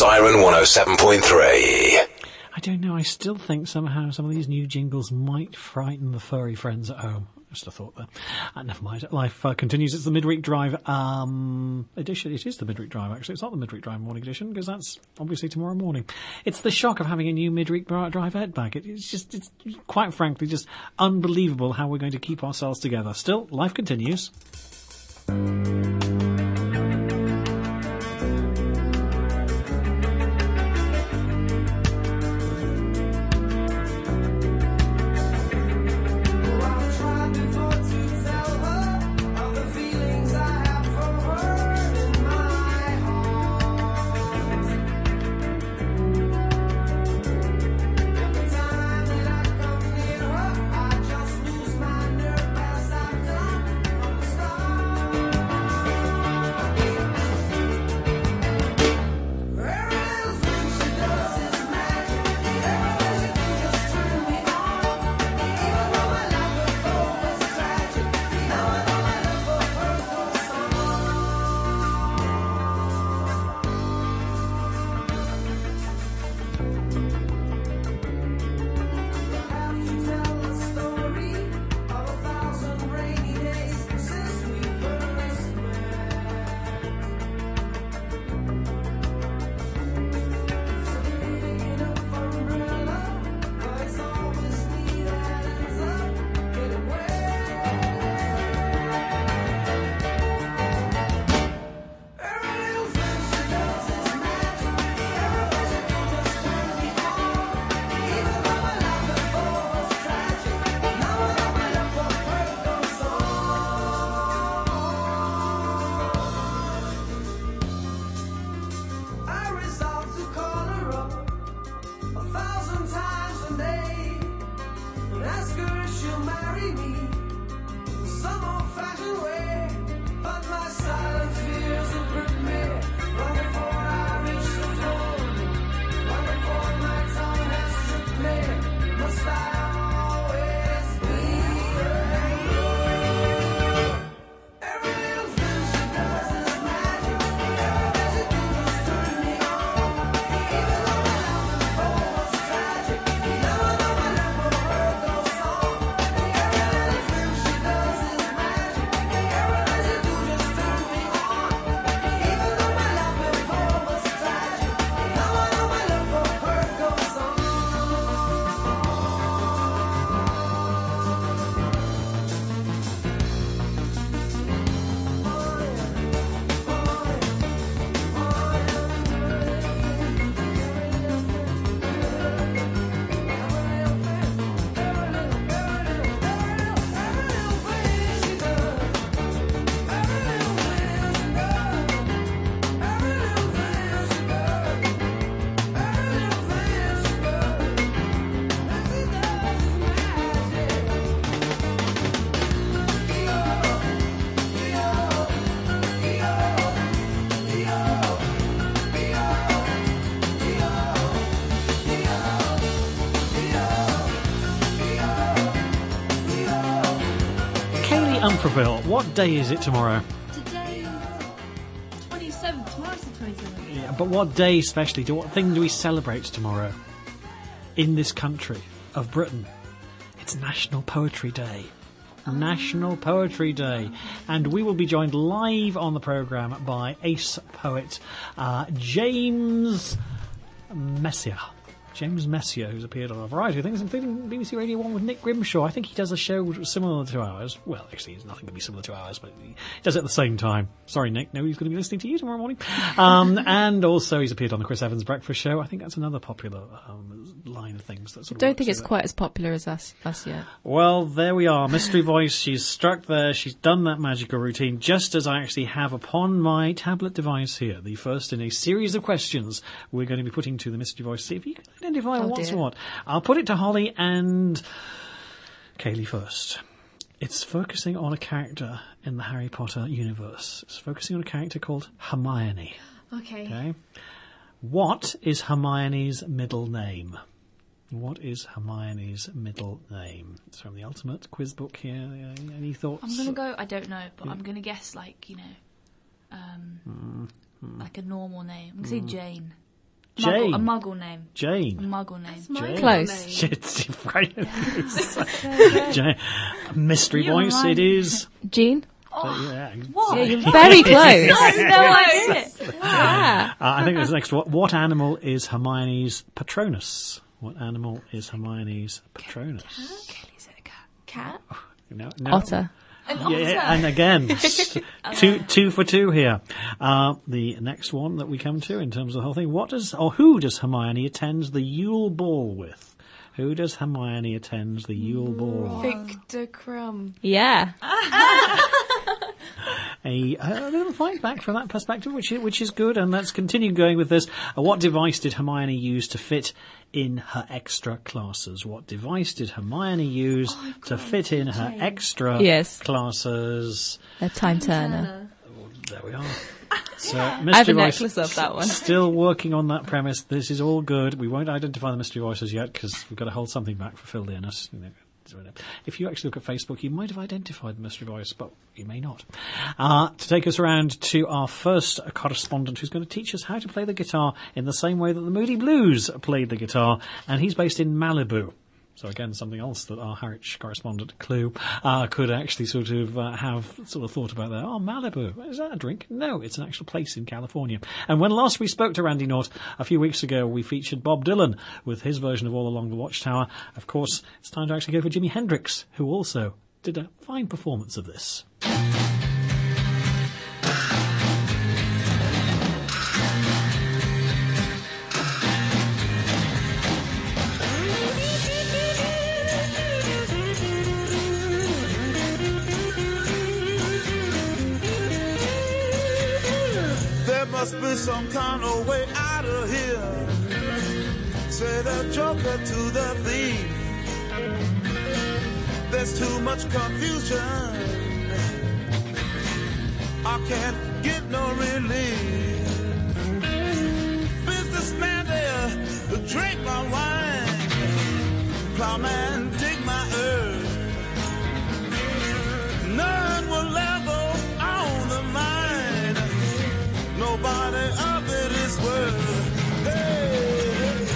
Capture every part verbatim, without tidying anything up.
Siren one oh seven point three. I don't know, I still think somehow some of these new jingles might frighten the furry friends at home. Just a thought there. Uh, never mind. Life uh, continues. It's the Midweek Drive um, edition. It is the Midweek Drive, actually. It's not the Midweek Drive morning edition, because that's obviously tomorrow morning. It's the shock of having a new Midweek Drive Ed back. It, it's just, it's quite frankly, just unbelievable how we're going to keep ourselves together. Still, life continues. Umfraville, what day is it tomorrow? Today, twenty-seventh. Tomorrow's the twenty-seventh. Yeah, but what day especially? Do, what thing do we celebrate tomorrow in this country of Britain? It's National Poetry Day. Oh. National Poetry Day. And we will be joined live on the programme by ace poet uh, James Messier. James Messier, who's appeared on a variety of things, including B B C Radio one with Nick Grimshaw. I think he does a show similar to ours. Well, actually, it's nothing to be similar to ours, but he does it at the same time. Sorry, Nick, nobody's going to be listening to you tomorrow morning. Um, and also, he's appeared on the Chris Evans Breakfast Show. I think that's another popular um, line of things. That sort of don't think it's that. quite as popular as us, us yet. Well, there we are. Mystery Voice, she's struck there. She's done that magical routine, just as I actually have upon my tablet device here. The first in a series of questions we're going to be putting to the Mystery Voice. See if you can identify oh, what's dear. what. I'll put it to Holly and Kaylee first. It's focusing on a character in the Harry Potter universe. It's focusing on a character called Hermione. Okay. Okay. What is Hermione's middle name? What is Hermione's middle name? It's from the Ultimate Quiz Book here. Any, any thoughts? I'm going to go, I don't know, but Yeah. I'm going to guess, like, you know, um, Mm, mm, like a normal name. I'm going to Mm. say Jane. Jane. Muggle, a muggle name. A Jane. muggle name. Jane. Close. Shit, right. Jane. Mystery You voice, remind it me. is. Jean? Oh, Yeah. what? Yeah, you're very close. I have no idea. Yeah. Uh, I think there's the next one. What animal is Hermione's Patronus? What animal is Hermione's Patronus? Is it a cat? Cat? No, no. Otter. An Yeah, otter. yeah, and again, s- two two for two here. Uh, the next one that we come to in terms of the whole thing. What does or who does Hermione attend the Yule Ball with? Who does Hermione attend the Yule Ball? Victor Crumb. Yeah. A, a little fight back from that perspective, which is, which is good. And let's continue going with this. Uh, what device did Hermione use to fit in her extra classes? What device did Hermione use to fit in her extra Yes. classes? A time turner. There we are. So, I have a mystery voice, necklace of that one. Still working on that premise. This is all good. We won't identify the mystery voices yet because we've got to hold something back for Phil Dearness. You know, if you actually look at Facebook, you might have identified the mystery voice, but you may not. Uh, to take us around to our first correspondent who's going to teach us how to play the guitar in the same way that the Moody Blues played the guitar, and he's based in Malibu. So again, something else that our Harwich correspondent, Clue, uh, could actually sort of uh, have sort of thought about there. Oh, Malibu, is that a drink? No, it's an actual place in California. And when last we spoke to Randy North, a few weeks ago, we featured Bob Dylan with his version of All Along the Watchtower. Of course, it's time to actually go for Jimi Hendrix, who also did a fine performance of this. Must be some kind of way out of here. Say the joker to the thief. There's too much confusion. I can't get no relief. Businessman there, drink my wine. Plowman, dig my earth. None will ever own the mine. Nobody of it is worth. Hey.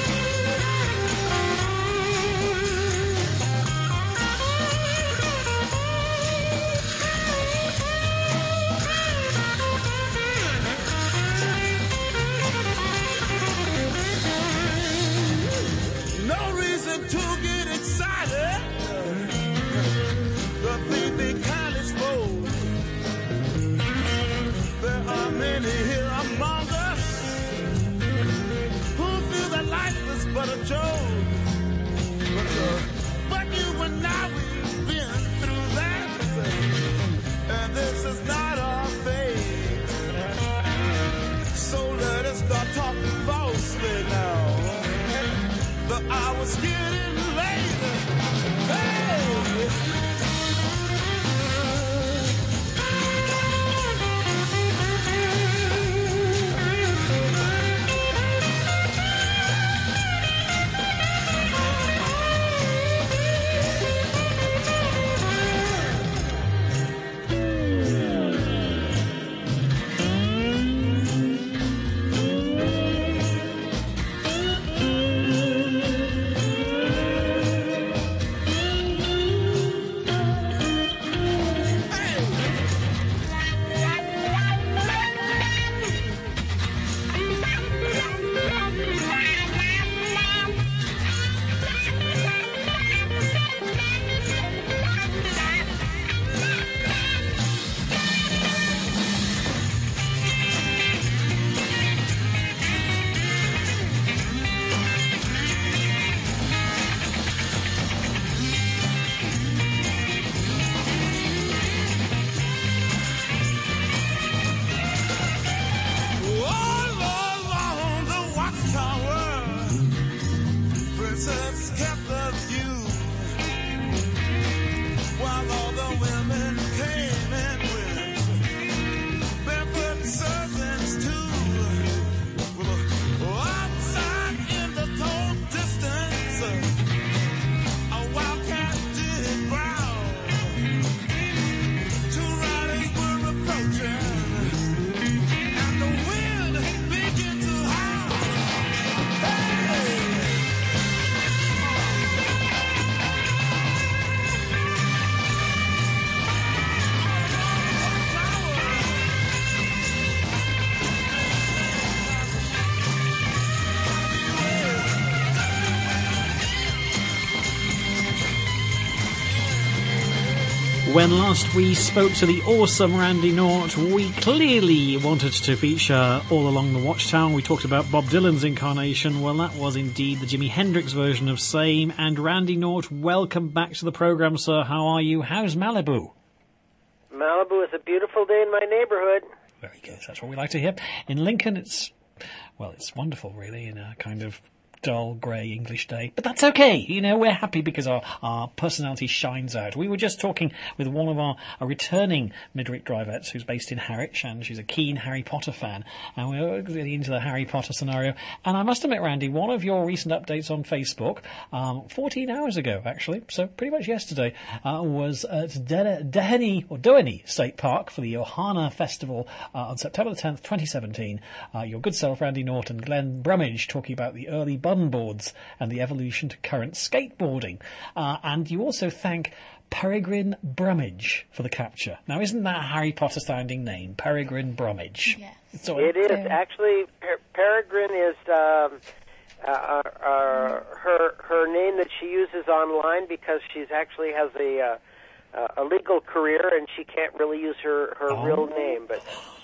No reason to get excited. The thief be kindly spoke. There are many here among us who feel that life is but a joke. But, uh, but you and I, we've been through that, and this is not our fate. So let us start talking falsely now. The hour's getting late. Hey! When last we spoke to the awesome Randy Naught, we clearly wanted to feature All Along the Watchtower. We talked about Bob Dylan's incarnation. Well, that was indeed the Jimi Hendrix version of Same. And Randy Naught, welcome back to the programme, sir. How are you? How's Malibu? Malibu is a beautiful day in my neighborhood. Very good. That's what we like to hear. In Lincoln, it's, well, it's wonderful, really, in a kind of dull, grey English day. But that's okay. You know, we're happy because our, our personality shines out. We were just talking with one of our, our returning Midweek Drivettes who's based in Harwich, and she's a keen Harry Potter fan. And we were getting into the Harry Potter scenario. And I must admit, Randy, one of your recent updates on Facebook, um, fourteen hours ago, actually, so pretty much yesterday, uh, was at De- Deheny, or Doheny State Park for the Ohana Festival uh, on September the tenth, twenty seventeen. Uh, your good self, Randy Naught, and Glenn Brummage, talking about the early button boards and the evolution to current skateboarding. Uh, and you also thank Peregrine Brummage for the capture. Now, isn't that a Harry Potter sounding name? Peregrine Brummage. Yes. It's all- It is. Actually, per- Peregrine is um, uh, uh, uh, her her name that she uses online because she's actually has a uh, uh, a legal career and she can't really use her, her Oh. real name. But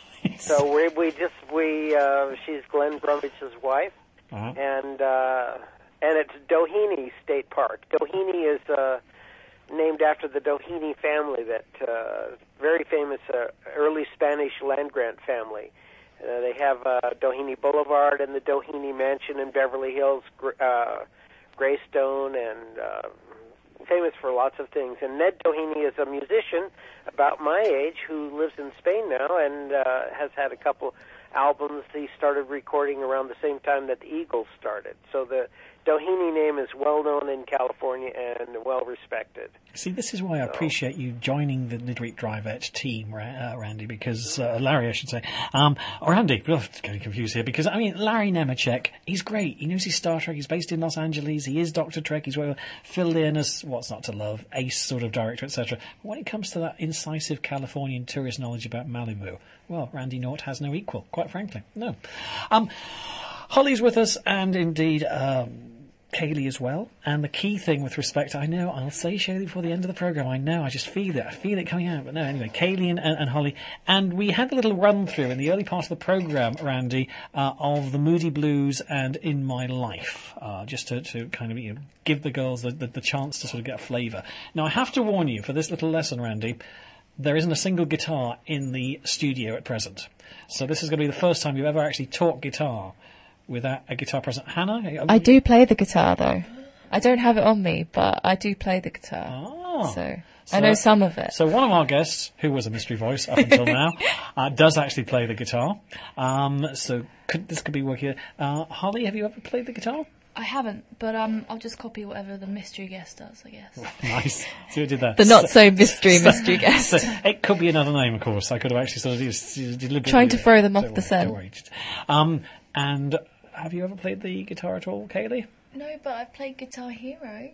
so we we just we uh, she's Glenn Brummage's wife. Uh-huh. And uh, and it's Doheny State Park. Doheny is uh, named after the Doheny family, that uh, very famous uh, early Spanish land grant family. Uh, they have uh, Doheny Boulevard and the Doheny Mansion in Beverly Hills, uh, Greystone, and uh, famous for lots of things. And Ned Doheny is a musician about my age who lives in Spain now and uh, has had a couple albums. He started recording around the same time that the Eagles started. So the Doheny name is well known in California and well respected. See, this is why I appreciate you joining the Midweek Drivette team, uh, Randy, because, uh, Larry, I should say. Um, or Randy, I'm getting confused here, because, I mean, Larry Nemeczek, he's great. He knows his Star Trek, he's based in Los Angeles, he is Doctor Trek, he's well filled in as What's Not to Love, ace sort of director, et cetera. But when it comes to that incisive Californian tourist knowledge about Malibu, well, Randy Naught has no equal, quite frankly. No. Um, Holly's with us, and indeed, um, Kaylee as well. And the key thing with respect, I know, I'll say Shaylee before the end of the programme, I know, I just feel it, I feel it coming out, but no, anyway, Kaylee and, and, and Holly. And we had a little run through in the early part of the programme, Randy, uh, of the Moody Blues and In My Life, uh, just to, to kind of, you know, give the girls the, the, the chance to sort of get a flavour. Now, I have to warn you, for this little lesson, Randy, there isn't a single guitar in the studio at present. So this is going to be the first time you've ever actually taught guitar without a guitar present. Hannah? I do play the guitar, though. I don't have it on me, but I do play the guitar. Ah. So, So- I know some of it. So one of our guests, who was a mystery voice up until now, uh, does actually play the guitar. Um, so could, this could be working. Uh, Holly, have you ever played the guitar? I haven't, but um, I'll just copy whatever the mystery guest does, I guess. Nice. So you did that. The not so mystery mystery guest. So it could be another name, of course. I could have actually sort of just deliberately... Trying to throw them off Don't the worry, scent. Don't worry. Just- Um, and have you ever played the guitar at all, Kaylee? No, but I've played Guitar Hero.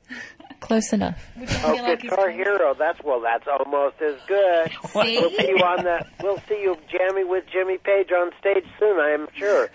Close enough. Which I Oh, feel like is Guitar kind of- Hero. That's well. That's almost as good. See? We'll see you on the. We'll see you jamming with Jimmy Page on stage soon. I am sure.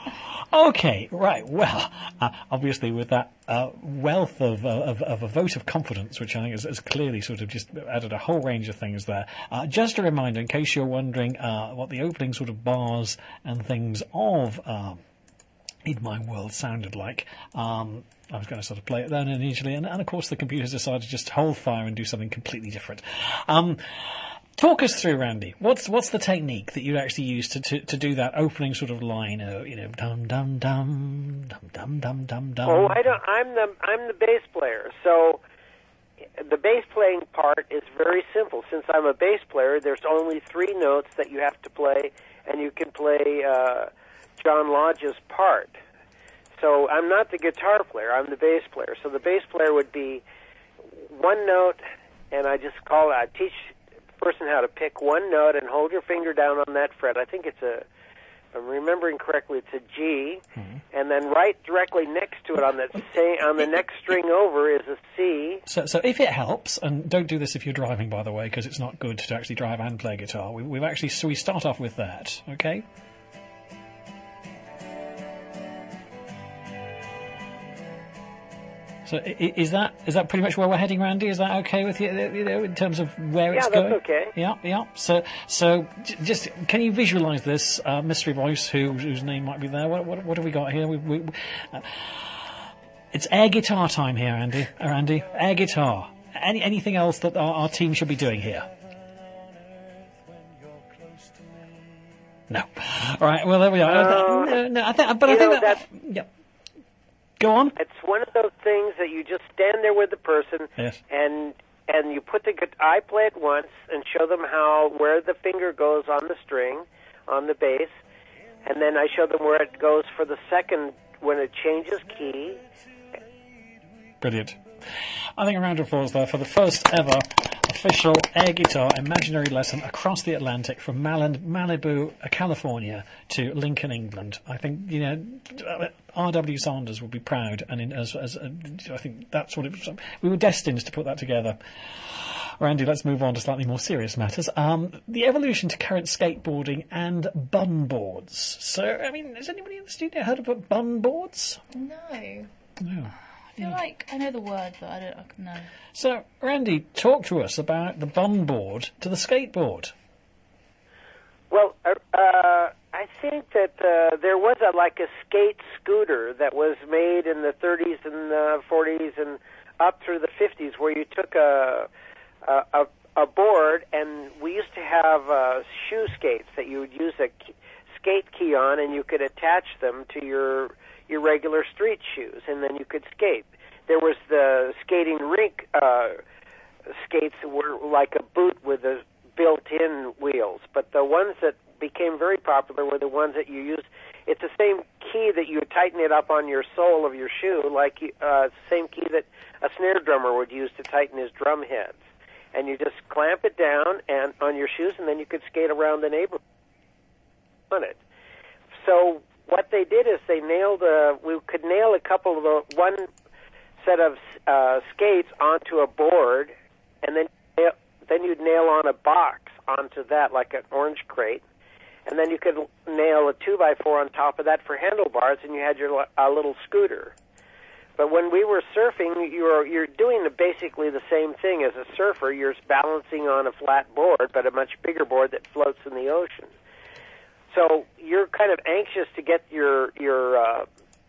Okay, right. Well, uh, obviously with that uh, wealth of, uh, of of a vote of confidence, which I think has, has clearly sort of just added a whole range of things there. Uh, just a reminder, in case you're wondering uh, what the opening sort of bars and things of um, In My World sounded like. Um, I was going to sort of play it then initially, and, and of course the computers decided to just hold fire and do something completely different. Um, Talk us through, Randy. What's what's the technique that you actually use to, to, to do that opening sort of line? Uh, you know, dum dum dum dum dum dum dum dum. Oh, I don't. I'm the I'm the bass player. So the bass playing part is very simple. Since I'm a bass player, there's only three notes that you have to play, and you can play uh, John Lodge's part. So I'm not the guitar player. I'm the bass player. So the bass player would be one note, and I just call it. I teach person how to pick one note and hold your finger down on that fret. I think it's a, if I'm remembering correctly, it's a G, mm-hmm. and then right directly next to it on that same, on the next string over is a C. So, so if it helps, and don't do this if you're driving, by the way, because it's not good to actually drive and play guitar. We, we've actually, so we start off with that, okay? So So i- is that is that pretty much where we're heading, Randy? Is that okay with you, you know, in terms of where Yeah, it's that's going? okay. Yeah, yeah. So, so j- just can you visualise this uh, mystery voice who, whose name might be there? What, what, what have we got here? We, we, uh, it's air guitar time here, Andy. Uh, Andy, air guitar. Any anything else that our, our team should be doing here? No. All right. Well, there we are. Uh, no, no, I think, but I you think know, that. Yeah. Go on. It's one of those things that you just stand there with the person Yes. and and you put the gu- I play it once and show them how where the finger goes on the string, on the bass, and then I show them where it goes for the second when it changes key. Brilliant. I think a round of applause there for the first ever official air guitar imaginary lesson across the Atlantic from Mal- Malibu, California to Lincoln, England. I think, you know, R W Sanders would be proud, and in, as, as uh, I think that's what it was. We were destined to put that together. Randy, let's move on to slightly more serious matters. Um, the evolution to current skateboarding and bun boards. So, I mean, has anybody in the studio heard of bun boards? No. I No. feel like I know the word, but I don't I can know. So, Randy, talk to us about the bun board to the skateboard. Well, uh, uh, I think that uh, there was a like a skate scooter that was made in the thirties and uh, forties and up through the fifties, where you took a a, a, a board, and we used to have uh, shoe skates that you would use a key, skate key on, and you could attach them to your your regular street shoes, and then you could skate. There was the skating rink uh, skates that were like a boot with the built-in wheels, but the ones that became very popular were the ones that you use. It's the same key that you would tighten it up on your sole of your shoe, like uh, same key that a snare drummer would use to tighten his drum heads. And you just clamp it down and on your shoes, and then you could skate around the neighborhood on it. So what they did is they nailed a, we could nail a couple of the, one set of uh, skates onto a board, and then then you'd nail on a box onto that, like an orange crate, and then you could nail a two by four on top of that for handlebars, and you had your a little scooter. But when we were surfing, you're you're doing the, basically the same thing as a surfer. You're balancing on a flat board, but a much bigger board that floats in the ocean. So you're kind of anxious to get your your uh,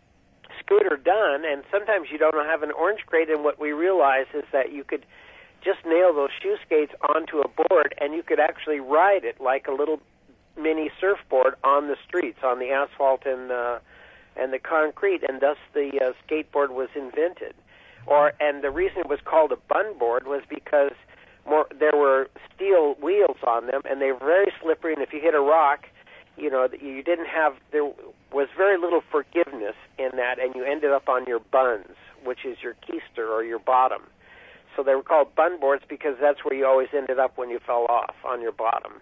scooter done, and sometimes you don't have an orange crate. And what we realized is that you could just nail those shoe skates onto a board, and you could actually ride it like a little mini surfboard on the streets, on the asphalt and uh, and the concrete, and thus the uh, skateboard was invented. Or and the reason it was called a bun board was because more there were steel wheels on them, and they were very slippery. And if you hit a rock, you know, you didn't have there was very little forgiveness in that, and you ended up on your buns, which is your keister or your bottom. So they were called bun boards because that's where you always ended up when you fell off, on your bottom.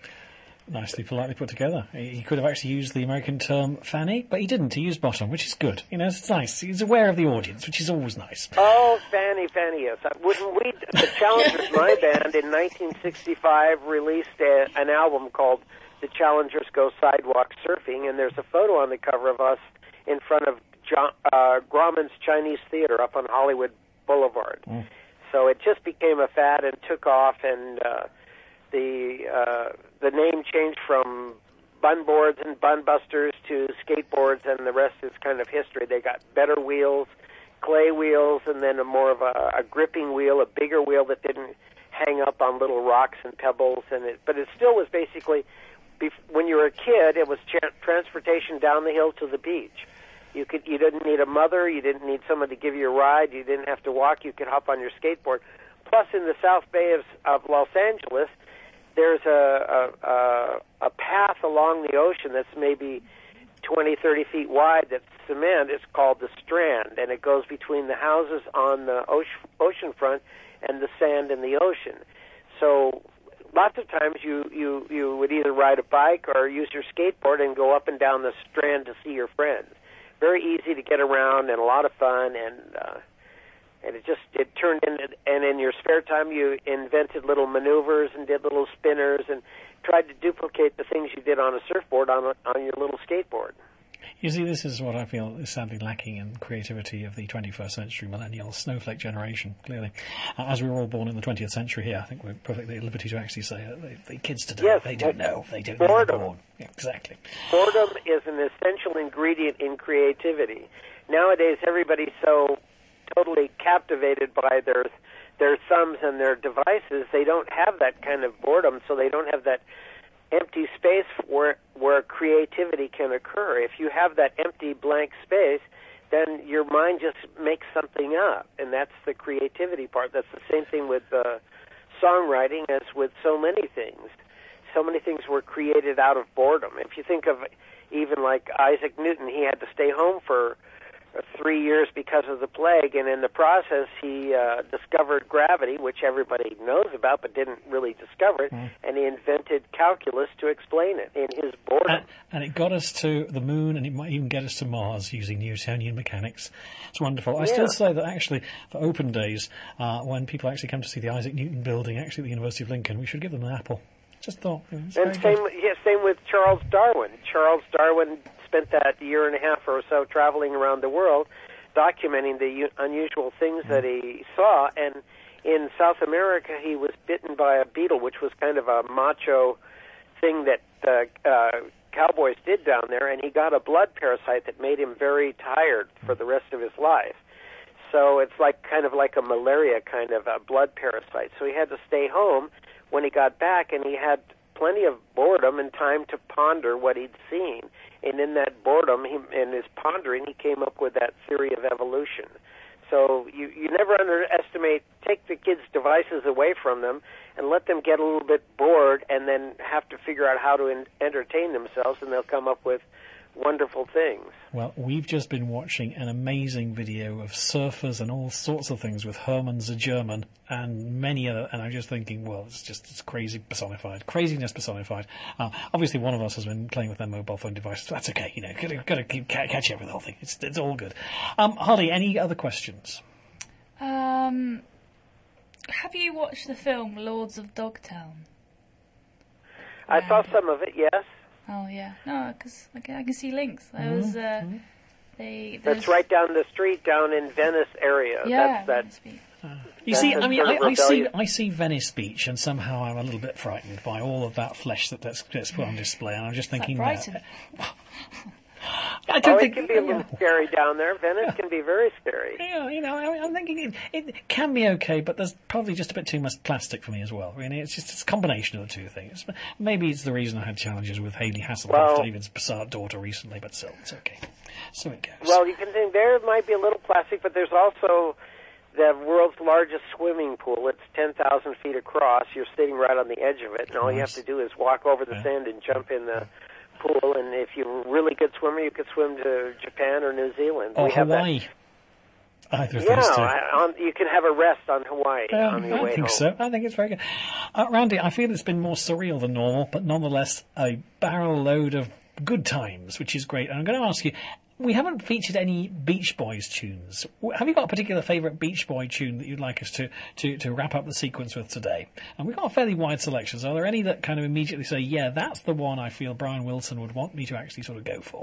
Nicely, politely put together. He could have actually used the American term fanny, but he didn't. He used bottom, which is good. You know, it's nice. He's aware of the audience, which is always nice. Oh, fanny, fanny, yes. Wouldn't we, the Challengers, my band, in nineteen sixty-five released a, an album called The Challengers Go Sidewalk Surfing, and there's a photo on the cover of us in front of John, uh, Grauman's Chinese Theater up on Hollywood Boulevard. Mm. So it just became a fad and took off, and uh, the uh, the name changed from bun boards and bun busters to skateboards, and the rest is kind of history. They got better wheels, clay wheels, and then a more of a, a gripping wheel, a bigger wheel that didn't hang up on little rocks and pebbles. And it, but it still was basically, when you were a kid, it was tra- transportation down the hill to the beach. You could, you didn't need a mother, you didn't need someone to give you a ride, you didn't have to walk, you could hop on your skateboard. Plus, in the South Bay of, of Los Angeles, there's a, a, a, a path along the ocean that's maybe twenty, thirty feet wide that's cement. It's called the Strand, and it goes between the houses on the ocean, ocean front and the sand in the ocean. So lots of times you, you, you would either ride a bike or use your skateboard and go up and down the Strand to see your friends. Very easy to get around and a lot of fun, and uh, and it just it turned into. And in your spare time, you invented little maneuvers and did little spinners and tried to duplicate the things you did on a surfboard on a, on your little skateboard. You see, this is what I feel is sadly lacking in creativity of the twenty-first century millennial snowflake generation, clearly. Uh, as we were all born in the twentieth century here, I think we're perfectly at liberty to actually say that the, the kids today, Yes, they don't know. They don't know boredom. they're born. Yeah, exactly. Boredom is an essential ingredient in creativity. Nowadays, everybody's so totally captivated by their their thumbs and their devices, they don't have that kind of boredom, so they don't have that empty space where where creativity can occur. If you have that empty blank space, then your mind just makes something up, and that's the creativity part. That's the same thing with uh, songwriting as with so many things. So many things were created out of boredom. If you think of even like Isaac Newton, he had to stay home for three years because of the plague, and in the process he uh, discovered gravity, which everybody knows about but didn't really discover it, mm. and he invented calculus to explain it in his boredom. And, and it got us to the moon, and it might even get us to Mars using Newtonian mechanics. It's wonderful. I yeah. still say that actually for open days, uh, when people actually come to see the Isaac Newton building actually at the University of Lincoln, we should give them an apple. Just thought. You know, and same, yeah, same with Charles Darwin. Charles Darwin spent that year and a half or so traveling around the world, documenting the u- unusual things that he saw. And in South America, he was bitten by a beetle, which was kind of a macho thing that uh, uh, cowboys did down there. And he got a blood parasite that made him very tired for the rest of his life. So it's like kind of like a malaria kind of a blood parasite. So he had to stay home when he got back, and he had plenty of boredom and time to ponder what he'd seen. And in that boredom, he, in his pondering, he came up with that theory of evolution. So you, you never underestimate, take the kids' devices away from them and let them get a little bit bored and then have to figure out how to in, entertain themselves, and they'll come up with wonderful things. Well, we've just been watching an amazing video of surfers and all sorts of things with Hermann the German and many other, and I'm just thinking, well, it's just it's crazy personified, craziness personified. Uh, obviously, one of us has been playing with their mobile phone devices. So that's okay, you know, got to, got to keep catch up with the whole thing. It's it's all good. Um, Holly, any other questions? Um, have you watched the film Lords of Dogtown? I saw some of it, yes. Oh yeah, no, because I can, I can see links. There was uh, they. That's right down the street, down in Venice area. Yeah, that's that. Uh, you see, I mean, I, I see, I see Venice Beach, and somehow I'm a little bit frightened by all of that flesh that gets, gets put on display, and I'm just thinking, like Brighton. Uh, I don't oh, think it can be a little scary down there. Venice can be very scary. Yeah, you know, I, I'm thinking it, it can be okay, but there's probably just a bit too much plastic for me as well. Really, it's just it's a combination of the two things. Maybe it's the reason I had challenges with Hayley Hasselhoff, well, David's Passat daughter, recently, but still, it's okay. So it goes. Well, you can think there might be a little plastic, but there's also the world's largest swimming pool. It's ten thousand feet across. You're sitting right on the edge of it, and all nice. You have to do is walk over the yeah. sand and jump in the pool. And if you're a really good swimmer, you could swim to Japan or New Zealand. Or we Hawaii. Have that. Either of yeah, those two. on, you can have a rest on Hawaii Um, on your I way think home. so. I think it's very good. Uh, Randy, I feel it's been more surreal than normal, but nonetheless a barrel load of good times, which is great. And I'm going to ask you, we haven't featured any Beach Boys tunes. Have you got a particular favourite Beach Boy tune that you'd like us to, to, to wrap up the sequence with today? And we've got a fairly wide selection. So are there any that kind of immediately say, yeah, that's the one I feel Brian Wilson would want me to actually sort of go for?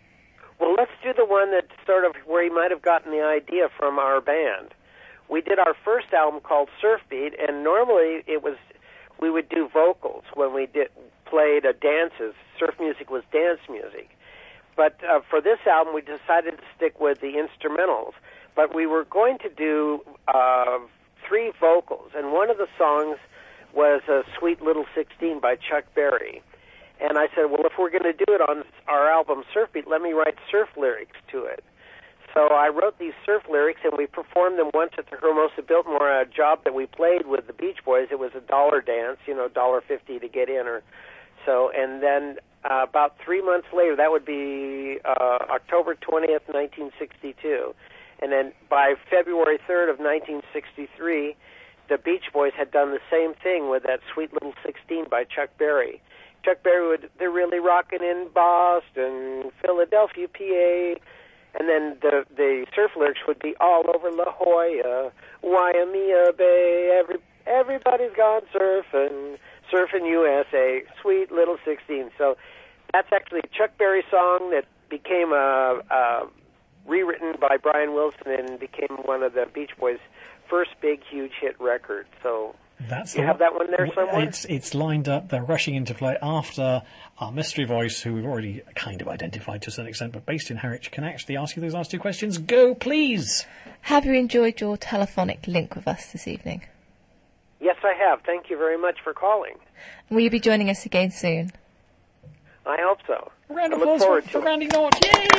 Well, let's do the one that sort of where he might have gotten the idea from our band. We did our first album called Surf Beat, and normally it was we would do vocals when we did played uh, dances. Surf music was dance music. But uh, for this album, we decided to stick with the instrumentals. But we were going to do uh, three vocals, and one of the songs was uh, Sweet Little sixteen by Chuck Berry. And I said, well, if we're going to do it on our album Surf Beat, let me write surf lyrics to it. So I wrote these surf lyrics, and we performed them once at the Hermosa Biltmore, a job that we played with the Beach Boys. It was a dollar dance, you know, one dollar fifty to get in or so. And then uh, about three months later, that would be uh, October twentieth, nineteen sixty-two. And then by February third of nineteen sixty-three, the Beach Boys had done the same thing with that Sweet Little sixteen by Chuck Berry. Chuck Berry would, they're really rocking in Boston, Philadelphia, P A, and then the the surf lyrics would be all over La Jolla, Waimea Bay, every, everybody's gone surfing, surfing U S A, Sweet Little sixteen. So that's actually a Chuck Berry song that became a, a rewritten by Brian Wilson and became one of the Beach Boys' first big, huge hit records. So That's you the have that one there somewhere? It's it's lined up. They're rushing into play after our mystery voice, who we've already kind of identified to a certain extent, but based in Harwich, can actually ask you those last two questions. Go, please. Have you enjoyed your telephonic link with us this evening? Yes, I have. Thank you very much for calling. Will you be joining us again soon? I hope so. A round I of look applause forward for, to for it. Randy Nort.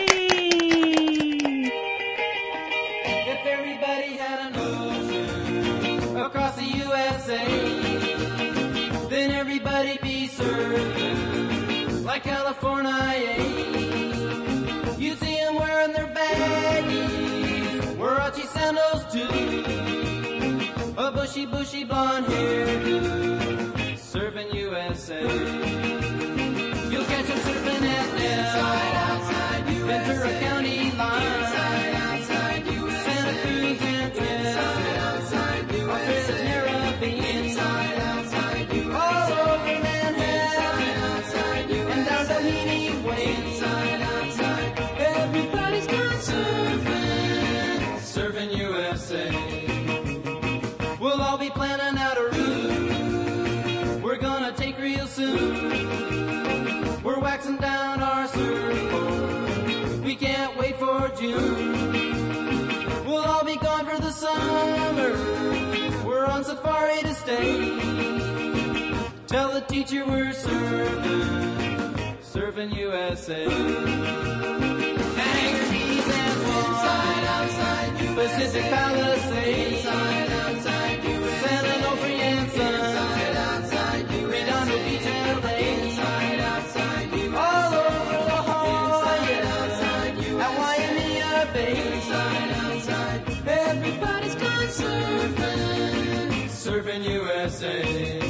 Yay! If everybody had an ocean across the U S A, then everybody'd be served like California. You'd see them wearing their baggies, Warachi sandals too, a bushy, bushy blonde hairdo, serving U S A. You'll catch them surfing at Nell, Ventura County line, Santa Cruz and Twin, Australia's Caribbean, all over Manhattan, and down Doheny Way. Everybody's gone surfing, serving U S A. We'll all be planning out a route we're gonna take real soon. We're waxing down our surfboard, we can't wait for June. We'll all be gone for the summer, we're on safari to stay. Tell the teacher we're surfing, serving U S A. Hangar Keys and Swan, Pacific Palisades, San Onofre and Sun, Redondo Beach, L A, all over La Jolla, at Waimea Bay. Everybody's gone surfing, surfing U S A.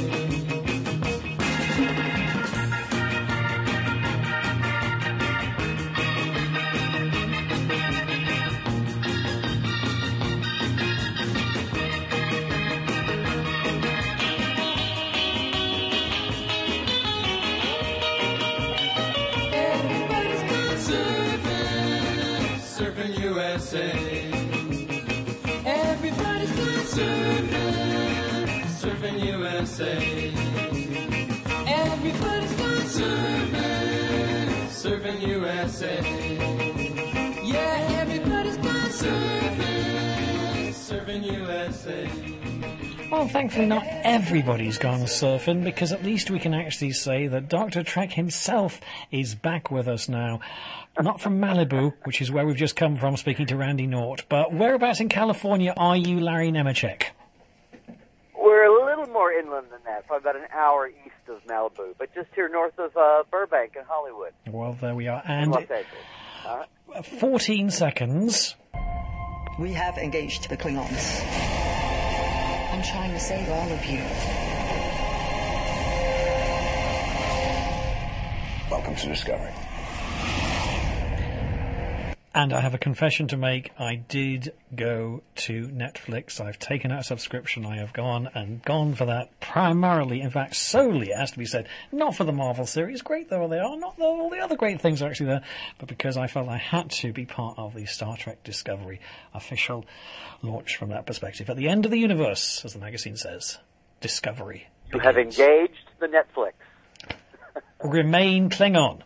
Everybody's gone surfing, surfing U S A. Everybody's gone surfing, surfing U S A. Everybody's gone surfing, surfing U S A. Yeah, everybody's gone surfing, surfing U S A. Well, thankfully not everybody's gone surfing, because at least we can actually say that Doctor Trek himself is back with us now. Not from Malibu, which is where we've just come from speaking to Randy Nort, but whereabouts in California are you, Larry Nemeczek? We're a little more inland than that, probably about an hour east of Malibu, but just here north of uh, Burbank and Hollywood. Well, there we are. in And Los Angeles. All right. fourteen seconds. We have engaged the Klingons. I'm trying to save all of you. Welcome to Discovery. And I have a confession to make. I did go to Netflix. I've taken out a subscription. I have gone and gone for that primarily, in fact, solely, it has to be said, not for the Marvel series, great though they are, not though all the other great things are actually there, but because I felt I had to be part of the Star Trek Discovery official launch from that perspective. At the end of the universe, as the magazine says, Discovery You have begins. engaged the Netflix. Remain Klingon.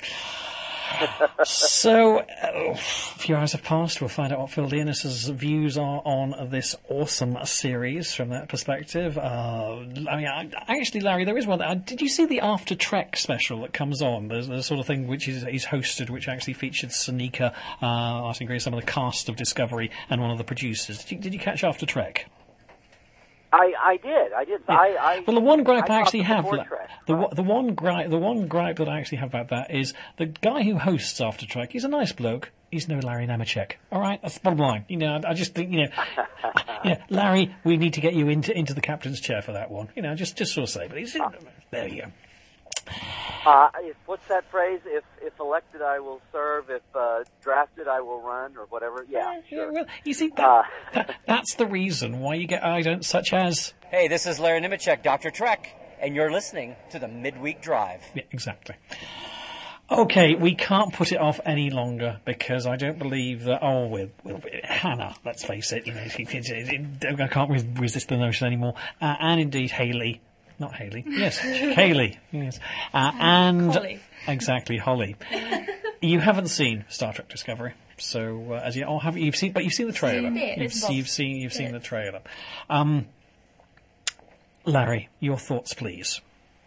So, uh, a few hours have passed. We'll find out what Phil Leonis's views are on this awesome series from that perspective. Uh, I mean, I, actually, Larry, there is one. Uh, did you see the After Trek special that comes on? There's the sort of thing which is, is hosted, which actually featured Sonika, uh, Martin Gray, some of the cast of Discovery, and one of the producers. Did you, did you catch After Trek? I, I did, I did. Yeah. I, I, well, the one gripe I, I actually have, before la- Trek, the right? one- the one gripe, the one gripe that I actually have about that is the guy who hosts After Trek. He's a nice bloke. He's no Larry Nemeczek. All right, that's the bottom line. You know, I, I just think, you know, you know, Larry, we need to get you into into the captain's chair for that one. You know, just just sort of say, but he's there. You go. Uh, if, what's that phrase? If if elected, I will serve. If uh, drafted, I will run, or whatever. Yeah, Yeah, sure. well, you see, that, Uh, that, that's the reason why you get idents such as. Hey, this is Larry Nemeczek, Doctor Trek, and you're listening to the Midweek Drive. Yeah, exactly. Okay, we can't put it off any longer because I don't believe that. Oh, with, with Hannah, let's face it, you know, she, she, she, I can't re- resist the notion anymore. Uh, and indeed, Haley, not Haley, yes, Haley, yes, uh, and Holly. exactly Holly. You haven't seen Star Trek Discovery, so uh, as you, oh, have you, you've seen, but you've seen the trailer. Seen it, You've, it's you've seen, you've seen the trailer. Um, Larry, your thoughts, please.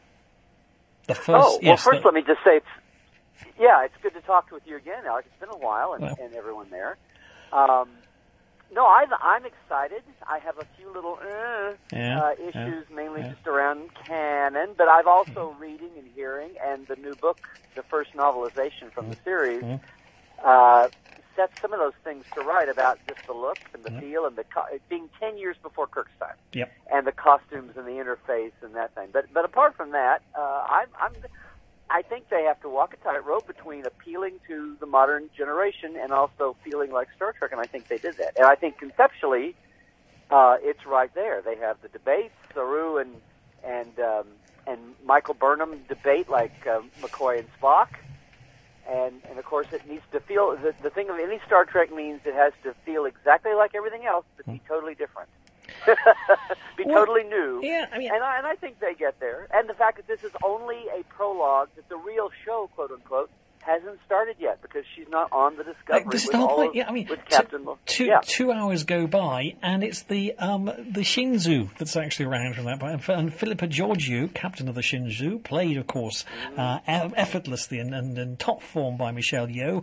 The first, oh, well, yes, first the, let me just say, it's, yeah, it's good to talk with you again, Alex. It's been a while, and, Well. and everyone there. Um, no, I'm, I'm excited. I have a few little uh, Yeah, uh, yeah, issues, mainly yeah. just around canon, but I've also reading and hearing, and the new book, the first novelization from the series, Mhm. uh, sets some of those things to right about just the look and the feel and the co- it being ten years before Kirk's time. Yep. And the costumes and the interface and that thing. But but apart from that, uh, I'm, I'm I think they have to walk a tightrope between appealing to the modern generation and also feeling like Star Trek, and I think they did that. And I think conceptually, uh, it's right there. They have the debates, Saru and and um, and Michael Burnham debate like uh, McCoy and Spock. And, and of course, it needs to feel, the, the thing of any Star Trek means it has to feel exactly like everything else, but be totally different. be Well, totally new. yeah, I mean- and, I, and I think they get there. And the fact that this is only a prologue, that the real show, quote unquote, hasn't started yet because she's not on the Discovery. Like, this is with the whole all point. of- Yeah, I mean, with two, Captain Mo- two, yeah. two hours go by, and it's the um, the Shinzu that's actually around from that point. And, and Philippa Georgiou, captain of the Shinzu, played, of course, uh, e- effortlessly and, and in top form by Michelle Yeoh.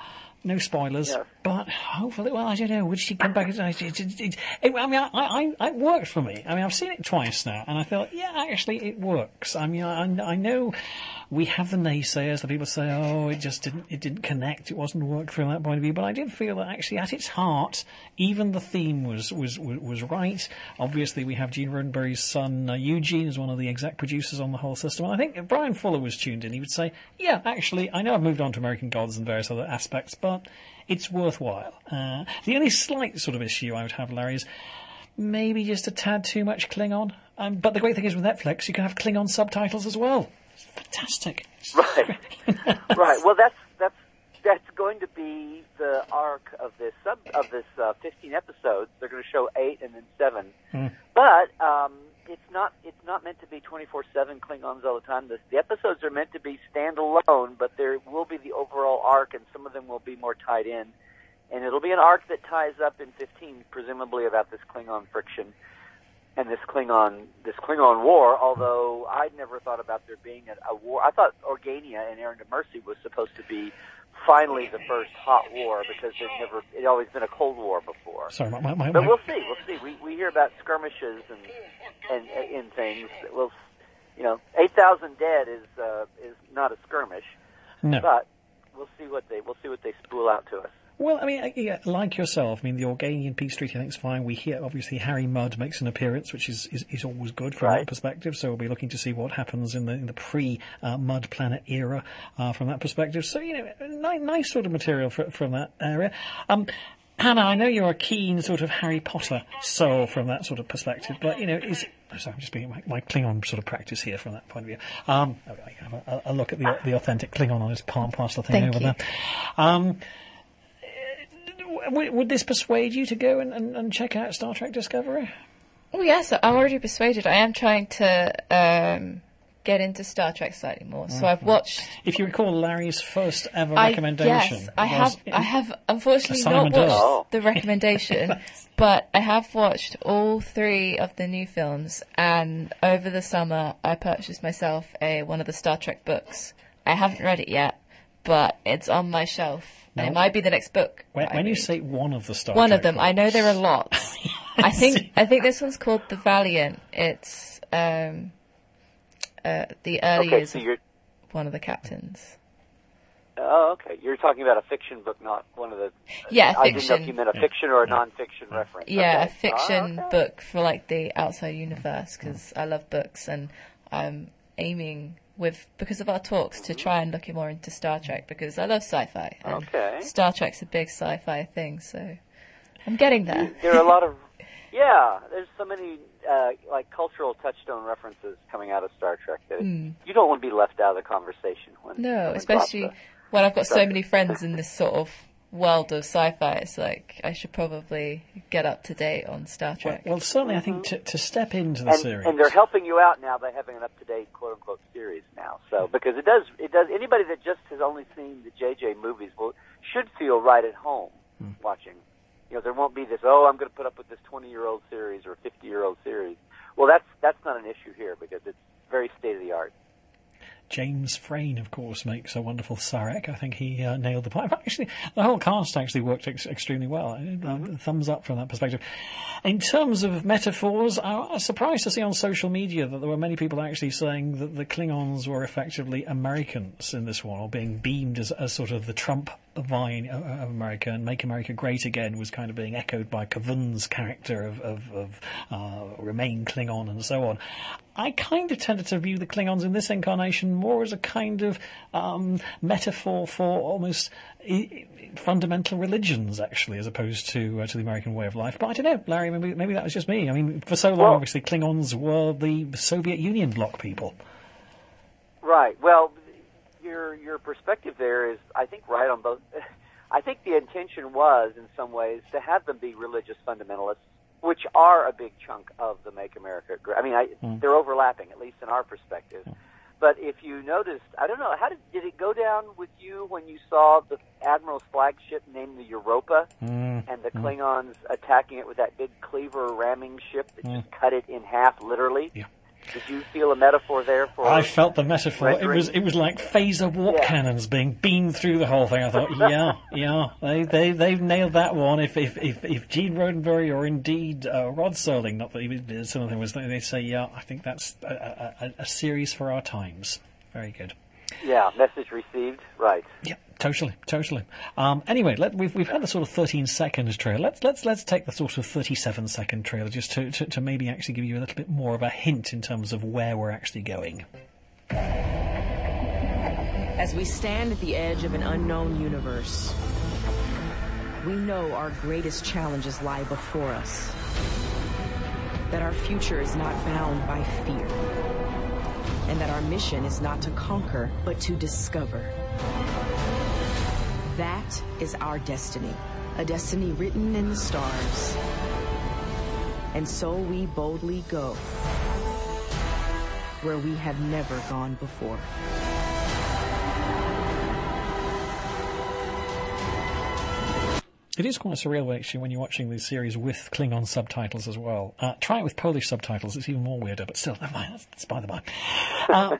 No spoilers, Yes. but hopefully, well, I don't know. Would she come back? It, it, it, it, it, I mean, I, I, it worked for me. I mean, I've seen it twice now, and I thought, yeah, actually, it works. I mean, I, I know we have the naysayers, the people say, oh, it just didn't, it didn't connect, it wasn't worked from that point of view. But I did feel that actually, at its heart, even the theme was was was, was right. Obviously, we have Gene Roddenberry's son uh, Eugene as one of the exec producers on the whole system. And I think if Brian Fuller was tuned in, he would say, yeah, actually, I know I've moved on to American Gods and various other aspects, but it's worthwhile. Uh, the only slight sort of issue I would have, Larry, is maybe just a tad too much Klingon. Um, but the great thing is with Netflix, you can have Klingon subtitles as well. It's fantastic. Right. Right. Well, that's that's that's going to be the arc of this sub of this uh, fifteen episodes. They're going to show eight and then seven. Mm. But um, it's not it's not meant to be twenty-four seven Klingons all the time. The, the episodes are meant to be standalone, but there will be the overall arc, and some of them will be more tied in. And it'll be an arc that ties up in fifteen, presumably about this Klingon friction and this Klingon this Klingon war. Although I'd never thought about there being a, a war. I thought Organia and Errand of Mercy was supposed to be finally the first hot war because it never it always been a Cold War before. Sorry, my, my, my, But my- we'll see. We'll see. We we hear about skirmishes and and uh, in things. We'll, you know, eight thousand dead is uh, is not a skirmish. no. But we'll see what they we'll see what they spool out to us. Well, I mean, uh, yeah, like yourself, I mean, the Organian peace treaty I think is fine. We hear, obviously, Harry Mudd makes an appearance, which is, is, is always good from Right. that perspective. So we'll be looking to see what happens in the in the pre-Mud Planet era uh, from that perspective. So, you know, nice, nice sort of material for, from that area. Um, Hannah, I know you're a keen sort of Harry Potter soul from that sort of perspective, but, you know, is... oh, sorry, I'm just being my, my Klingon sort of practice here from that point of view. Um, I have a, a look at the, the authentic Klingon on his palm past the thing Thank over you. there. Um, would, would this persuade you to go and, and, and check out Star Trek Discovery? Oh yes, I'm already persuaded. I am trying to um, get into Star Trek slightly more. So I've watched. If you recall, Larry's first ever I, recommendation. Yes, I was have. I have unfortunately Simon not watched Does. Oh. the recommendation, but I have watched all three of the new films. And over the summer, I purchased myself a one of the Star Trek books. I haven't read it yet, but it's on my shelf. And No. it might be the next book. When, I when you read. say one of the Star One Trek of them. I know there are lots. I think I think this one's called The Valiant. It's um, uh, the early Okay, years so of you're one of the captains. oh okay. You're talking about a fiction book, not one of the. Yeah, I didn't know fiction. if you meant a fiction or a non-fiction reference. Yeah, Okay. a fiction Ah, okay. book for like the outside universe because I love books and I'm aiming with because of our talks to try and look more into Star Trek because I love sci-fi. And Okay. Star Trek's a big sci-fi thing, so I'm getting there. There are a lot of Yeah, there's so many uh, like cultural touchstone references coming out of Star Trek that it, Mm. you don't want to be left out of the conversation. When, No, when especially dropped when I've got Star so Trek. many friends in this sort of world of sci-fi. It's like I should probably get up to date on Star Well, Trek. well, certainly, I think to, to step into the and, series. and they're helping you out now by having an up-to-date quote-unquote series now. So because it does, it does. Anybody that just has only seen the J J movies will should feel right at home Hmm. watching. You know, there won't be this. Oh, I'm going to put up with this twenty-year-old series or fifty-year-old series. Well, that's that's not an issue here because it's very state-of-the-art. James Frain, of course, makes a wonderful Sarek. I think he uh, nailed the part. Actually, the whole cast actually worked ex- extremely well. Uh, thumbs up from that perspective. In terms of metaphors, I was surprised to see on social media that there were many people actually saying that the Klingons were effectively Americans in this one, or being beamed as, as sort of the Trump vine of America, and Make America Great Again was kind of being echoed by Kavun's character of, of, of uh, Remain Klingon and so on. I kind of tended to view the Klingons in this incarnation more as a kind of um, metaphor for almost I- fundamental religions, actually, as opposed to uh, to the American way of life. But I don't know, Larry, maybe, maybe that was just me. I mean, for so long, Well- obviously, Klingons were the Soviet Union bloc people. Right. Well, your your perspective there is, I think, right on both. I think the intention was, in some ways, to have them be religious fundamentalists, which are a big chunk of the Make America Great. I mean, I, Mm. they're overlapping, at least in our perspective. But if you noticed, I don't know, how did did it go down with you when you saw the Admiral's flagship named the Europa Mm. and the Klingons attacking it with that big cleaver ramming ship that Mm. just cut it in half, literally? Yeah. Did you feel a metaphor there for? I felt the metaphor. It rendering- was it was like phaser warp Yeah. cannons being beamed through the whole thing. I thought, yeah, yeah, they they they've nailed that one. If if if, if Gene Roddenberry or indeed uh, Rod Serling, not that he was something was, they say, yeah, I think that's a, a, a series for our times. Very good. Yeah, message received. Right. Yeah, totally, totally. Um, anyway, let, we've we've had the sort of thirteen second trailer. Let's let's let's take the sort of thirty-seven second trailer just to, to to maybe actually give you a little bit more of a hint in terms of where we're actually going. As we stand at the edge of an unknown universe, we know our greatest challenges lie before us. That our future is not bound by fear. And that our mission is not to conquer, but to discover. That is our destiny. A destiny written in the stars. And so we boldly go where we have never gone before. It is quite surreal, actually, when you're watching the series with Klingon subtitles as well. Uh, try it with Polish subtitles; it's even more weirder. But still, never mind. That's, that's by the by. Uh,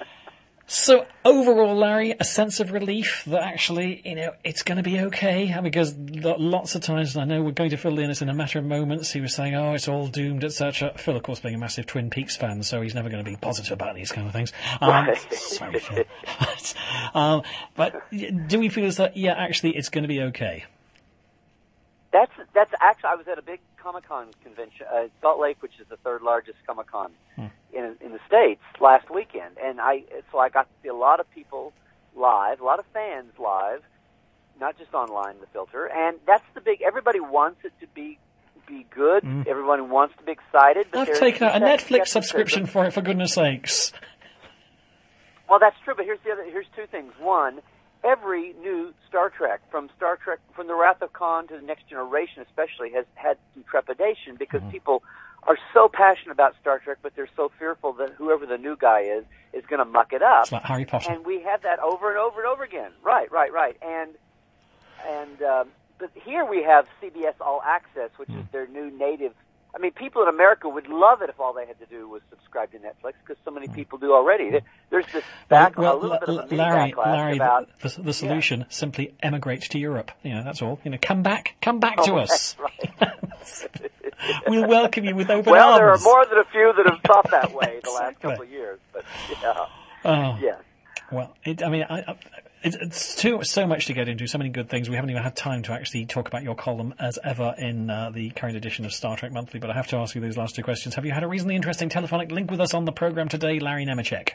so overall, Larry, a sense of relief that actually, you know, it's going to be okay, because lo- lots of times, and I know we're going to fill in this in a matter of moments, he was saying, "Oh, it's all doomed," et cetera. Phil, of course, being a massive Twin Peaks fan, so he's never going to be positive about these kind of things. Um, sorry, Phil. um, but do we feel as that, yeah, actually, it's going to be okay? That's that's actually. I was at a big Comic-Con convention, uh, Salt Lake, which is the third largest Comic-Con Hmm. in in the States, last weekend, and I so I got to see a lot of people live, a lot of fans live, not just online, the filter, and that's the big. Everybody wants it to be be good. Mm. Everyone wants to be excited. But I've there's taken out a that Netflix skepticism. subscription for it, for goodness sakes. Well, that's true, but here's the other. Here's two things. One, every new Star Trek, from Star Trek, from the Wrath of Khan to the Next Generation, especially, has had some trepidation because Mm-hmm. people are so passionate about Star Trek, but they're so fearful that whoever the new guy is is going to muck it up. It's like Harry Potter. And we have that over and over and over again. Right, right, right. And and um, but here we have C B S All Access, which Mm. is their new native. I mean, people in America would love it if all they had to do was subscribe to Netflix, because so many people do already. There- There's this back, well, a little bit of a mini Larry, backlash Larry, about. the, the, the solution, simply emigrate to Europe. You know, that's all. You know, come back, come back Oh, to us. that's right. We'll welcome you with open well, arms. there are more than a few that have thought that way the last Exactly. couple of years, but yeah, Oh. yes. Well, it, I mean, I, I, it's, it's too so much to get into, so many good things. We haven't even had time to actually talk about your column as ever in uh, the current edition of Star Trek Monthly, but I have to ask you these last two questions. Have you had a reasonably interesting telephonic link with us on the programme today, Larry Nemechek?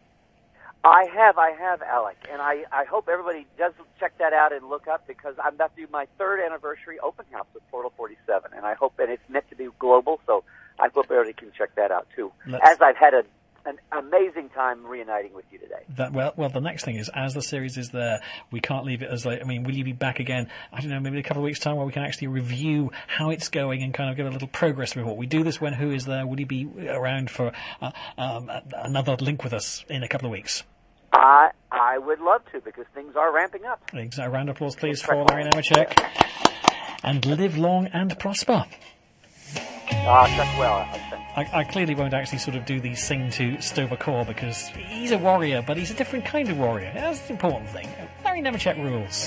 I have, I have, Alec, and I, I hope everybody does check that out and look up, because I'm about to do my third anniversary open house with Portal forty-seven, and I hope that and it's meant to be global. So I hope everybody can check that out too. Let's- As I've had a, an amazing time reuniting with you today. That, well, well, the next thing is, as the series is there, we can't leave it as like, I mean, will you be back again, I don't know, maybe a couple of weeks' time where we can actually review how it's going and kind of give a little progress report? We do this when Who is there. Will you be around for uh, um, another link with us in a couple of weeks? I I would love to, because things are ramping up. A round of applause, please, for Larry Nemeczek. And live long and prosper. Ah, uh, well, I think. I, I clearly won't actually sort of do the sing to Stover Core, because he's a warrior, but he's a different kind of warrior. That's the important thing. Larry Nemeczek rules.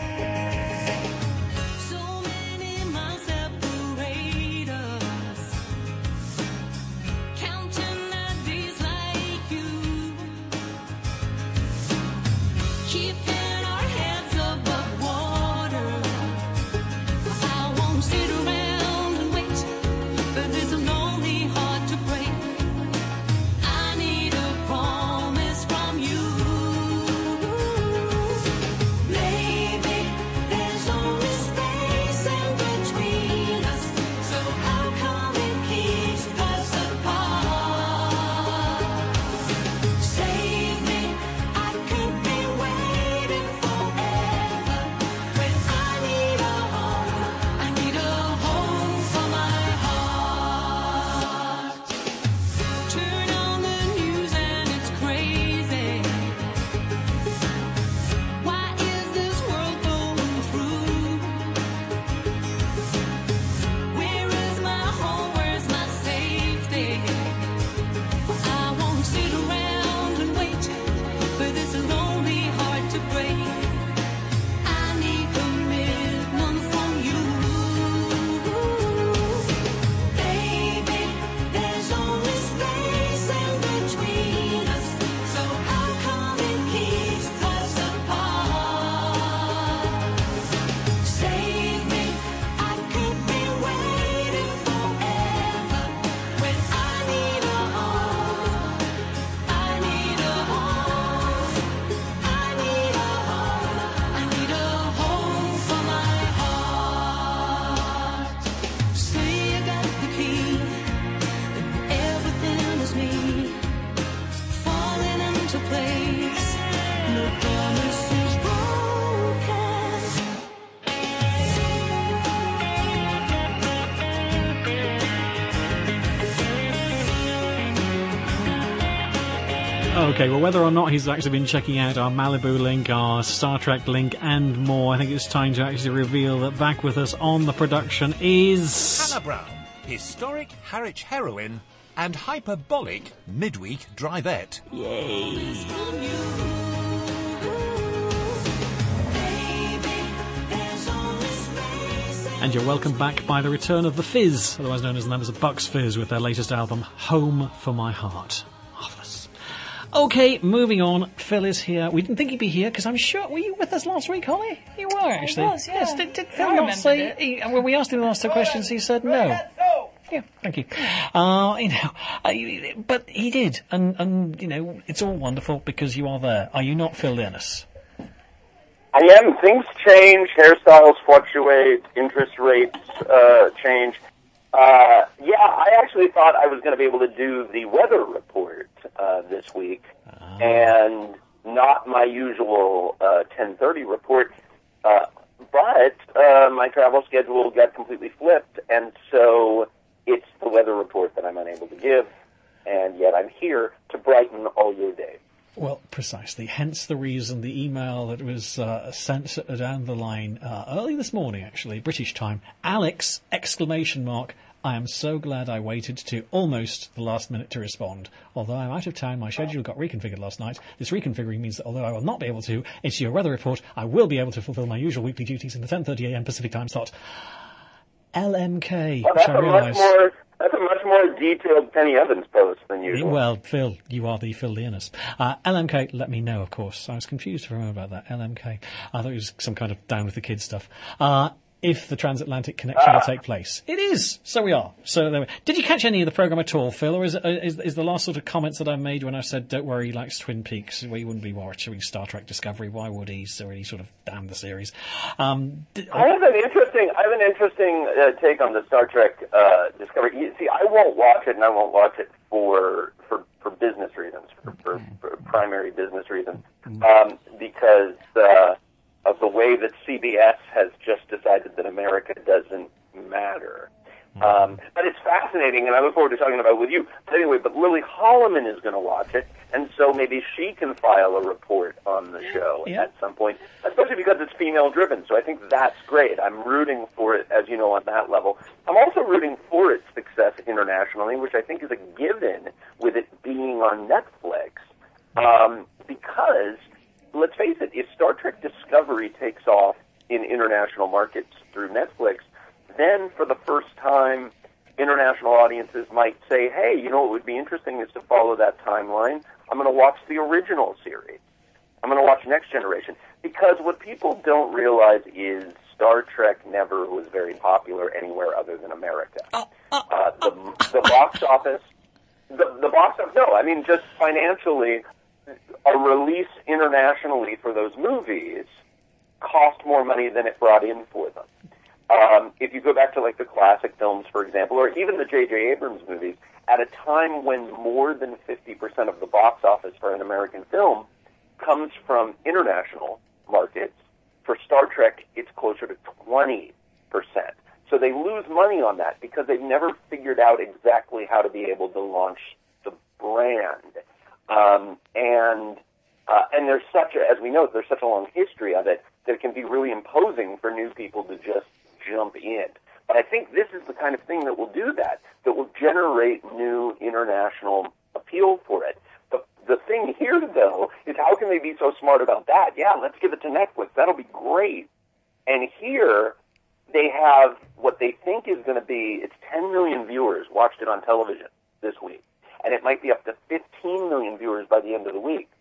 So many miles separate us, counting the days like you, keeping our heads above water. I won't sit around and wait for this lonely heart to break. I need a promise from you. Maybe there's only space in between us, so how come it keeps us apart? Save me, I could be waiting forever. When I need a home, I need a home for my heart. Turn on the news and it's crazy. Why is this world going through? Where is my home? Where's my safety? I won't sit around and wait for this lonely heart to break. I need commitment from you. Baby, there's only space in between us, so how come it keeps us apart? Save me, I could be waiting forever. When I need a home, I need a home, I need a home, I need a home for my heart. Say you got the key, and everything is me, falling into place. No promise is broken. Okay, well, whether or not he's actually been checking out our Malibu link, our Star Trek link, and more, I think it's time to actually reveal that back with us on the production is... Hannah Brown, historic Harwich heroine and hyperbolic midweek drivette. And you're welcome back by the return of the Fizz, otherwise known as the members of Bucks Fizz, with their latest album, Home for My Heart. Marvellous. Okay, moving on. Phil is here. We didn't think he'd be here, because I'm sure... Were you with us last week, Holly? You were, actually. was, yeah. Yes, did, did Phil I not remembered say... it. He, when we asked him the last two questions, he said no. Yeah, thank you. Uh, you know, uh, but he did, and, and, you know, it's all wonderful because you are there. Are you not, Phil Dennis? I am. Things change, hairstyles fluctuate, interest rates uh, change. Uh, yeah, I actually thought I was going to be able to do the weather report uh, this week, Ah. and not my usual uh, ten thirty report. Uh, but uh, my travel schedule got completely flipped, and so it's the weather report that I'm unable to give, and yet I'm here to brighten all your day. Well, precisely. Hence the reason the email that was uh, sent down the line uh, early this morning, actually, British time. Alex, exclamation mark, I am so glad I waited to almost the last minute to respond. Although I'm out of town, my schedule got reconfigured last night. This reconfiguring means that although I will not be able to issue a weather report, I will be able to fulfill my usual weekly duties in the ten thirty a.m. Pacific time slot. L M K, Well, which that's I a much realise... more that's a much more detailed Penny Evans post than usual. Well, Phil, you are the Phil Leonis. Uh, L M K, let me know, of course. I was confused for a moment about that. L M K. I thought it was some kind of down with the kids stuff. Uh, if the transatlantic connection will take place. It is. So we are. So there we, did you catch any of the program at all, Phil, or is, is is the last sort of comments that I made when I said, "Don't worry, he likes Twin Peaks. We wouldn't be watching Star Trek Discovery. Why would he?" So he sort of damned the series. Um, did, I have an interesting. I have an interesting uh, take on the Star Trek uh, Discovery. You see, I won't watch it, and I won't watch it for for, for business reasons, for, for, for primary business reasons, um, because. Uh, of the way that C B S has just decided that America doesn't matter. Um, but it's fascinating, and I look forward to talking about it with you. But anyway, but Lily Holloman is going to watch it, and so maybe she can file a report on the show yeah. at some point, especially because it's female-driven, so I think that's great. I'm rooting for it, as you know, on that level. I'm also rooting for its success internationally, which I think is a given with it being on Netflix, um, because... let's face it, if Star Trek Discovery takes off in international markets through Netflix, then for the first time, international audiences might say, hey, you know what would be interesting is to follow that timeline. I'm going to watch the original series. I'm going to watch Next Generation. Because what people don't realize is Star Trek never was very popular anywhere other than America. Uh, the, the box office, the, the box office, no, I mean, just financially... a release internationally for those movies cost more money than it brought in for them. Um, if you go back to like the classic films, for example, or even the J J Abrams movies, at a time when more than fifty percent of the box office for an American film comes from international markets, for Star Trek, it's closer to twenty percent. So they lose money on that because they've never figured out exactly how to be able to launch the brand. Um, and uh, and there's such a, as we know, there's such a long history of it that it can be really imposing for new people to just jump in. But I think this is the kind of thing that will do that, that will generate new international appeal for it. The, the thing here, though, is how can they be so smart about that? Yeah, let's give it to Netflix. That'll be great. And here they have what they think is going to be, it's ten million viewers watched it on television this week. And it might be up to fifteen million viewers by the end of the week.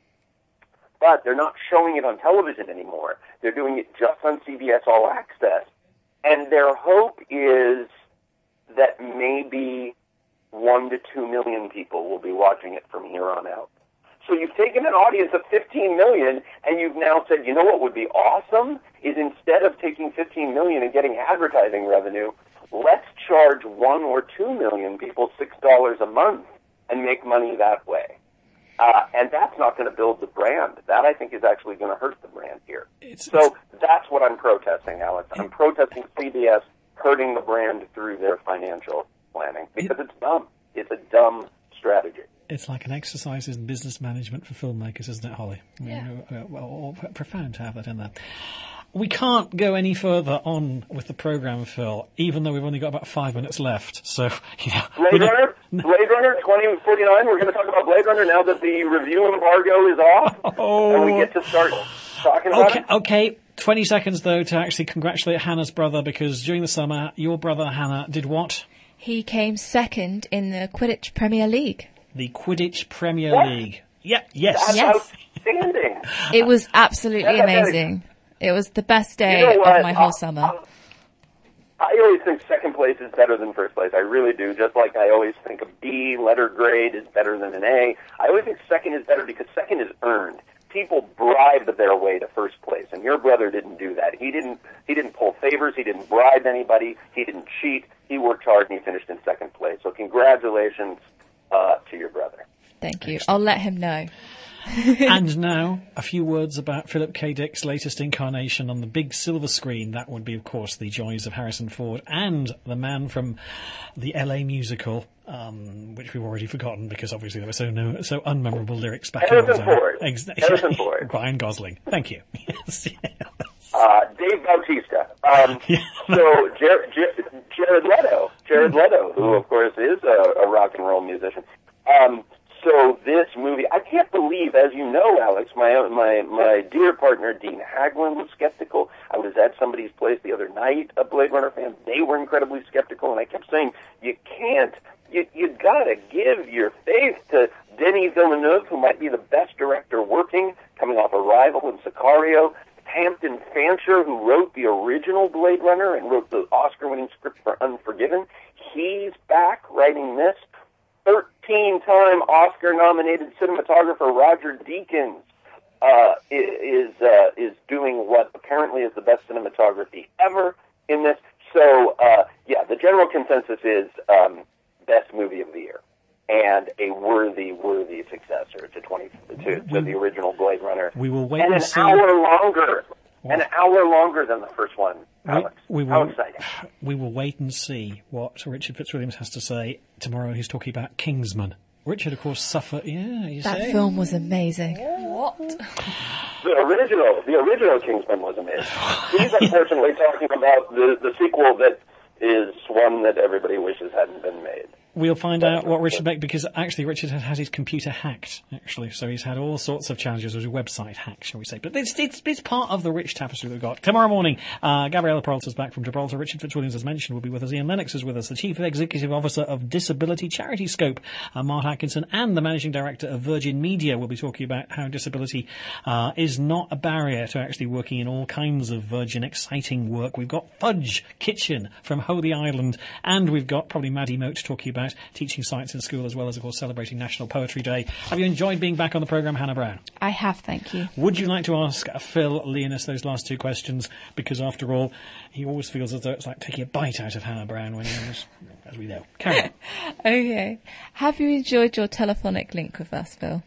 But they're not showing it on television anymore. They're doing it just on C B S All Access. And their hope is that maybe one to two million people will be watching it from here on out. So you've taken an audience of fifteen million, and you've now said, you know what would be awesome is instead of taking fifteen million and getting advertising revenue, let's charge one or two million people six dollars a month and make money that way. Uh, and that's not going to build the brand. That, I think, is actually going to hurt the brand here. It's, so it's, that's what I'm protesting, Alex. I'm protesting C B S hurting the brand through their financial planning because it, it's dumb. It's a dumb strategy. It's like an exercise in business management for filmmakers, isn't it, Holly? I mean, yeah. uh, well, profound to have that in there. We can't go any further on with the programme, Phil, even though we've only got about five minutes left. So, yeah. Blade Runner, Blade Runner twenty forty-nine. We're going to talk about Blade Runner now that the review embargo is off, oh. and we get to start talking about okay, it. Okay, twenty seconds, though, to actually congratulate Hannah's brother, because during the summer, your brother, Hannah, did what? He came second in the Quidditch Premier League. The Quidditch Premier what? League. Yeah, yes. That's yes. outstanding. It was absolutely amazing. It was the best day you know of my whole summer. I, I always think second place is better than first place. I really do. Just like I always think a B letter grade is better than an A. I always think second is better because second is earned. People bribe their way to first place, and your brother didn't do that. He didn't. He didn't pull favors. He didn't bribe anybody. He didn't cheat. He worked hard, and he finished in second place. So congratulations uh, to your brother. Thank you. Excellent. I'll let him know. And now, a few words about Philip K. Dick's latest incarnation on the big silver screen. That would be, of course, the joys of Harrison Ford and the man from the L A musical, um, which we've already forgotten because obviously there were so no, so unmemorable lyrics back Harrison in the day. Ford. Ex- Harrison Ford. Ryan Gosling. Thank you. Yes. Uh, Dave Bautista. Um, yeah. So Jared, Jared Leto. Jared Leto, who, of course, is a, a rock and roll musician. Um, So this movie, I can't believe, as you know, Alex, my my my dear partner Dean Haglund was skeptical. I was at somebody's place the other night, a Blade Runner fan. They were incredibly skeptical, and I kept saying, you can't, you you gotta give your faith to Denis Villeneuve, who might be the best director working, coming off Arrival and Sicario. Hampton Fancher, who wrote the original Blade Runner and wrote the Oscar-winning script for Unforgiven. He's back writing this. thirteen-time Oscar-nominated cinematographer Roger Deakins uh, is uh, is doing what apparently is the best cinematography ever in this. So, uh, yeah, the general consensus is um, best movie of the year and a worthy, worthy successor to twenty to, to the original Blade Runner. We will wait and, and an see. hour longer, an hour longer than the first one. Alex, we, we how will, exciting! We will wait and see what Richard Fitzwilliams has to say tomorrow. He's talking about Kingsman. Richard, of course, suffered. Yeah, you That say? film was amazing. What? The original, the original Kingsman was amazing. He's unfortunately talking about the the sequel that is one that everybody wishes hadn't been made. We'll find out what Richard Beck, because actually Richard had had his computer hacked, actually, so he's had all sorts of challenges with his website hacked, shall we say. But it's, it's, it's part of the rich tapestry that we've got. Tomorrow morning, uh, Gabriella Peralta's back from Gibraltar. Richard Fitzwilliams, as mentioned, will be with us. Ian Lennox is with us, the Chief Executive Officer of Disability Charity Scope, uh, Mark Atkinson, and the Managing Director of Virgin Media will be talking about how disability uh, is not a barrier to actually working in all kinds of Virgin exciting work. We've got Fudge Kitchen from Holy Island, and we've got probably Maddie Moat talking about teaching science in school, as well as, of course, celebrating National Poetry Day. Have you enjoyed being back on the programme, Hannah Brown? I have, thank you. Would you like to ask Phil Leonis those last two questions? Because, after all, he always feels as though it's like taking a bite out of Hannah Brown when he was, as we know. Carry on. Okay. Have you enjoyed your telephonic link with us, Phil?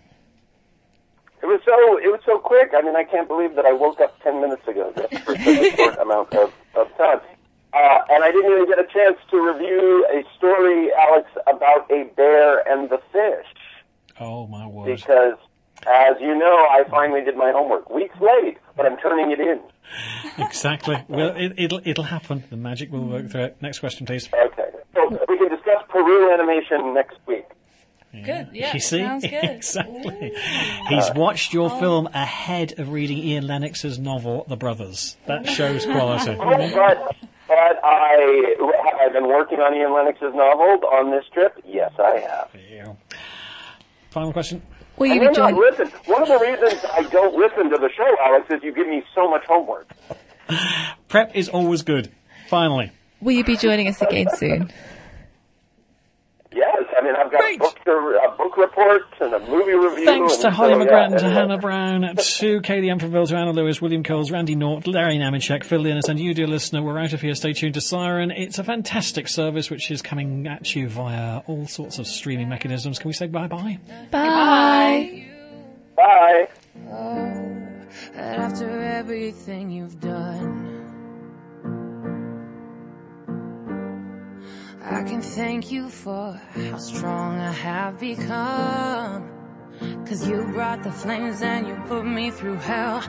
It was so it was so quick. I mean, I can't believe that I woke up ten minutes ago just for such a short amount of, of time. Uh, and I didn't even get a chance to review a story, Alex, about a bear and the fish. Oh, my word. Because, as you know, I finally did my homework. Weeks late, but I'm turning it in. Exactly. Well, it, it'll it'll happen. The magic will work through it. Next question, please. Okay. So we can discuss Peru animation next week. Good, yeah, You see? sounds good. Exactly. He's watched your film ahead of reading Ian Lennox's novel, The Brothers. That shows quality. But, but I, have I been working on Ian Lennox's novel on this trip? Yes, I have. Yeah. Final question. Will you I be may not joining? listen. One of the reasons I don't listen to the show, Alex, is you give me so much homework. Prep is always good. Finally. Will you be joining us again soon? Yes, I mean, I've got a book, a book report and a movie review. Thanks and to Holly so, McGrattan, yeah, to and, Hannah Brown, to Kaylee Amperville, to Anna Lewis, William Coles, Randy Nort, Larry Namichek, Phil Linus, and you, dear listener. We're out of here. Stay tuned to Siren. It's a fantastic service which is coming at you via all sorts of streaming mechanisms. Can we say bye-bye? Bye. Bye. Oh, that after everything you've done, I can thank you for how strong I have become. 'Cause you brought the flames and you put me through hell.